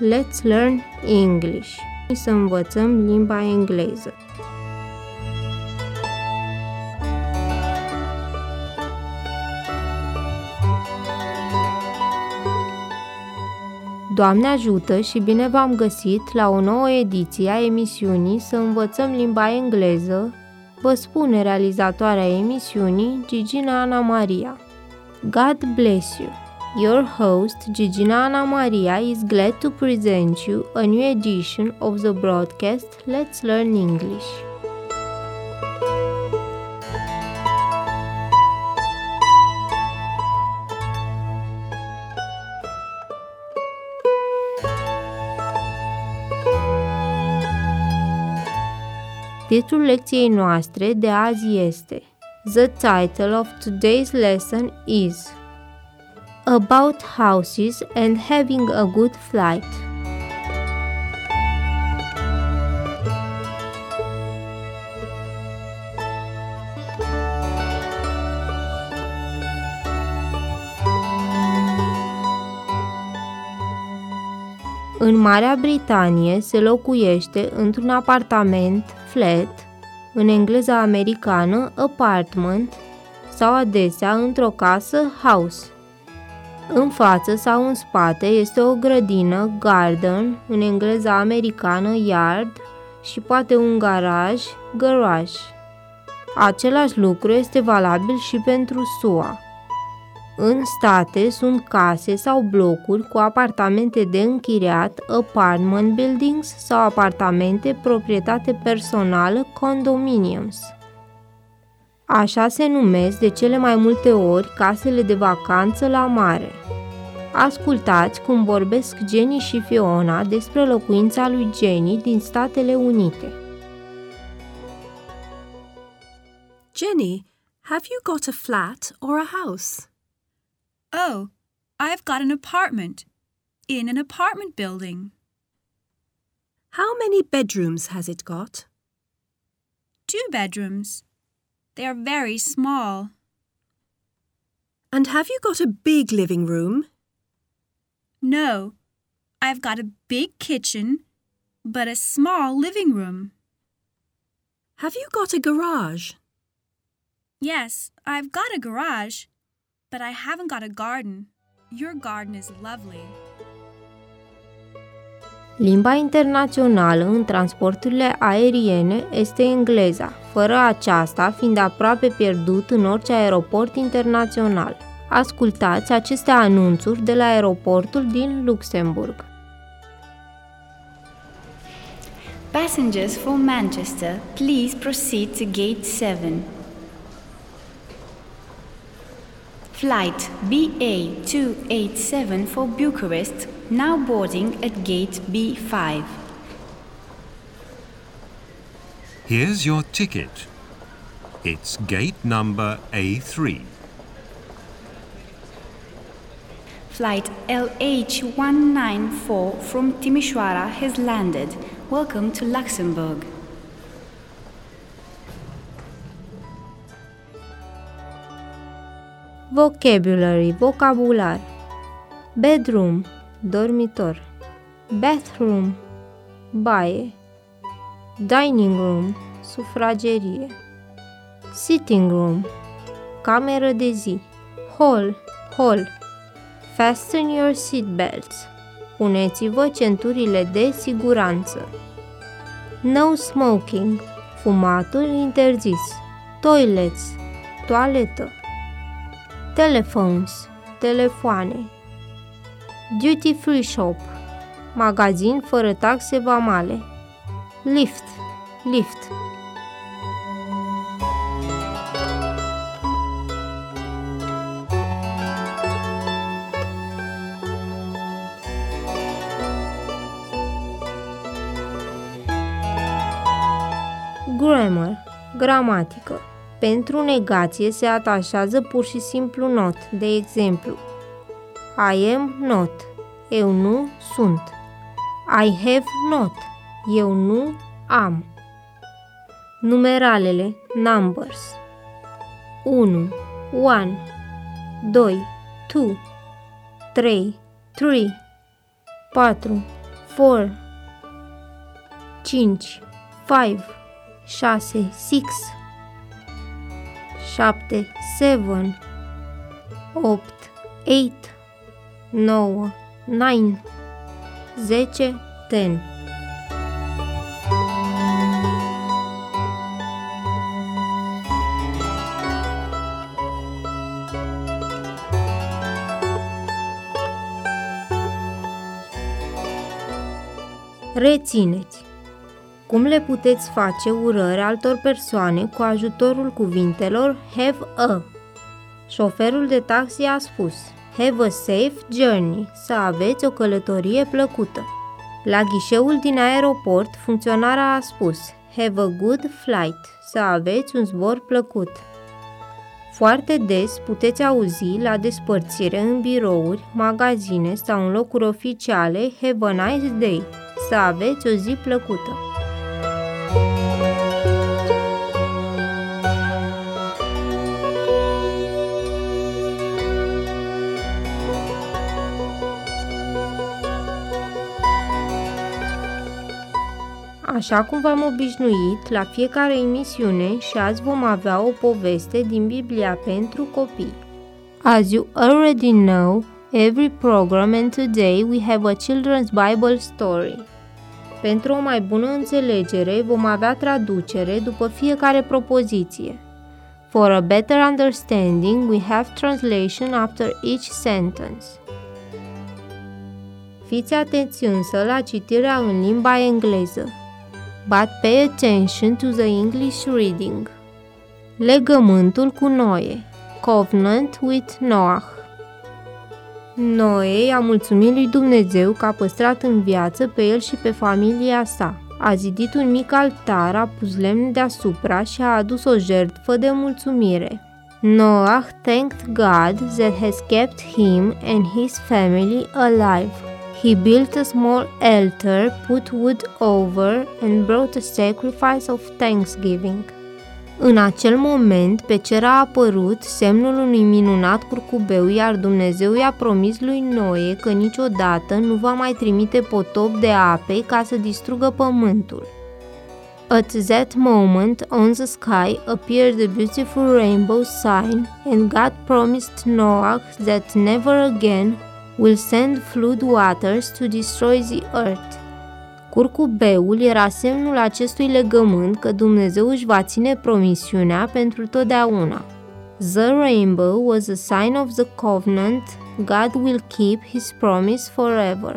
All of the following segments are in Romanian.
Let's Learn English. Să învățăm limba engleză. Doamne ajută și bine v-am găsit la o nouă ediție a emisiunii Să învățăm limba engleză, vă spune realizatoarea emisiunii, Gigina Ana Maria. God bless you! Your host, Gigina Ana Maria, is glad to present you a new edition of the broadcast Let's Learn English. Titlul lecției noastre de azi este The title of today's lesson is About houses and having a good flight. În Marea Britanie se locuiește într-un apartament, flat, în engleza americană apartment sau adesea într-o casă house. În față sau în spate este o grădină garden, în engleza americană yard și poate un garaj garage. Același lucru este valabil și pentru SUA. În state sunt case sau blocuri cu apartamente de închiriat, apartment buildings sau apartamente proprietate personală, condominiums. Așa se numesc de cele mai multe ori casele de vacanță la mare. Ascultați cum vorbesc Jenny și Fiona despre locuința lui Jenny din Statele Unite. Jenny, have you got a flat or a house? Oh, I've got an apartment in an apartment building. How many bedrooms has it got? 2 bedrooms. They are very small. And have you got a big living room? No, I've got a big kitchen, but a small living room. Have you got a garage? Yes, I've got a garage, but I haven't got a garden. Your garden is lovely. Limba internațională în transporturile aeriene este engleza, fără aceasta fiind aproape pierdut în orice aeroport internațional. Ascultați aceste anunțuri de la aeroportul din Luxemburg. Passengers for Manchester, please proceed to gate 7. Flight BA287 for Bucharest, now boarding at gate B5. Here's your ticket. It's gate number A3. Flight LH194 from Timișoara has landed. Welcome to Luxembourg. Vocabulary, vocabular. Bedroom, dormitor. Bathroom, baie. Dining room, sufragerie. Sitting room, cameră de zi. Hall. Fasten your seatbelts. Puneți-vă centurile de siguranță. No smoking, fumatul interzis. Toilets, toaletă. Telephones, telefoane. Duty free shop, magazin fără taxe vamale. Lift. Grammar, gramatică. Pentru negație se atașează pur și simplu not, de exemplu, I am not, eu nu sunt. I have not, eu nu am. Numeralele, numbers. 1, 2, 2, 3, 4, 4 5 5 6 6 7 7 8 8 9 9 10 10. Rețineți! Cum le puteți face urări altor persoane cu ajutorul cuvintelor have a? Șoferul de taxi a spus have a safe journey, să aveți o călătorie plăcută. La ghișeul din aeroport, funcționara a spus have a good flight, să aveți un zbor plăcut. Foarte des puteți auzi la despărțire în birouri, magazine sau în locuri oficiale have a nice day, să aveți o zi plăcută. Așa cum v-am obișnuit, la fiecare emisiune și azi vom avea o poveste din Biblia pentru copii. As you already know, every program and today we have a children's Bible story. Pentru o mai bună înțelegere, vom avea traducere după fiecare propoziție. For a better understanding, we have translation after each sentence. Fiți atenți însă la citirea în limba engleză. But pay attention to the English reading. Legământul cu Noe. Covenant with Noah. Noe i-a mulțumit lui Dumnezeu că a păstrat în viață pe el și pe familia sa. A zidit un mic altar, a pus lemn deasupra și a adus o jertfă de mulțumire. Noah thanked God that has kept him and his family alive. He built a small altar, put wood over, and brought a sacrifice of thanksgiving. În acel moment, pe cer a apărut semnul unui minunat curcubeu, iar Dumnezeu i-a promis lui Noe că niciodată nu va mai trimite potop de ape ca să distrugă pământul. At that moment, on the sky appeared a beautiful rainbow sign, and God promised Noah that never again will send flood waters to destroy the earth. Curcubeul era semnul acestui legământ că Dumnezeu își va ține promisiunea pentru totdeauna. The rainbow was a sign of the covenant. God will keep his promise forever.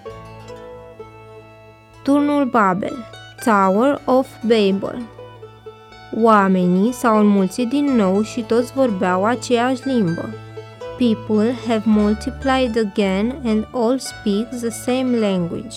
Turnul Babel, Tower of Babel. Oamenii s-au înmulțit din nou și toți vorbeau aceeași limbă. People have multiplied again and all speak the same language.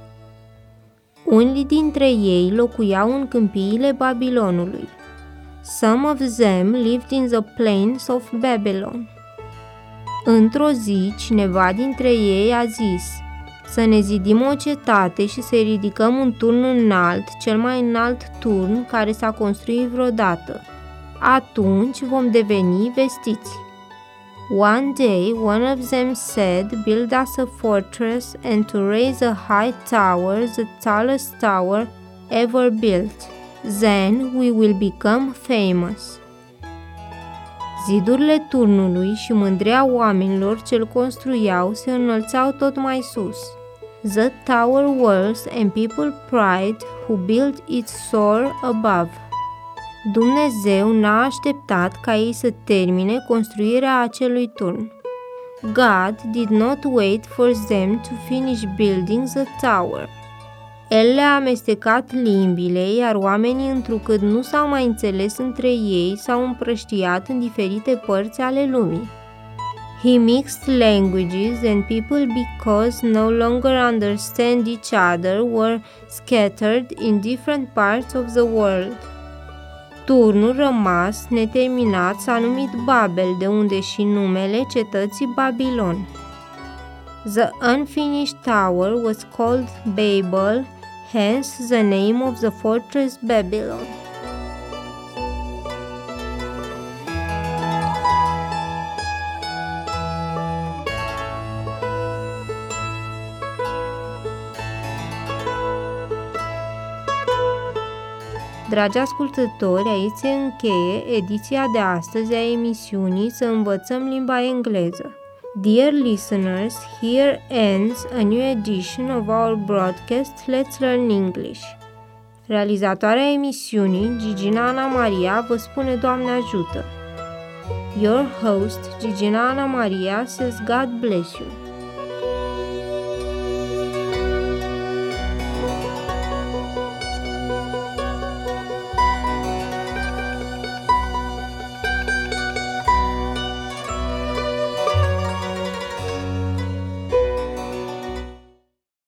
Unii dintre ei locuiau în câmpiile Babilonului. Some of them lived in the plains of Babylon. Într-o zi, cineva dintre ei a zis: să ne zidim o cetate și să ridicăm un turn înalt, cel mai înalt turn care s-a construit vreodată. Atunci vom deveni vestiți. One day, one of them said, build us a fortress and to raise a high tower, the tallest tower ever built. Then we will become famous. Zidurile turnului și mândria oamenilor ce-l construiau se înălțau tot mai sus. The tower walls and people pride who built it soar above. Dumnezeu n-a așteptat ca ei să termine construirea acelui turn. God did not wait for them to finish building the tower. El le-a amestecat limbile, iar oamenii, întrucât nu s-au mai înțeles între ei, s-au împrăștiat în diferite părți ale lumii. He mixed languages and people, because no longer understand each other, were scattered in different parts of the world. Turnul rămas neterminat s-a numit Babel, de unde și numele cetății Babilon. The unfinished tower was called Babel, hence the name of the fortress Babylon. Dragi ascultători, aici se încheie ediția de astăzi a emisiunii Să învățăm limba engleză. Dear listeners, here ends a new edition of our broadcast Let's Learn English. Realizatoarea emisiunii, Gigina Ana Maria, vă spune Doamne ajută. Your host, Gigina Ana Maria, says God bless you.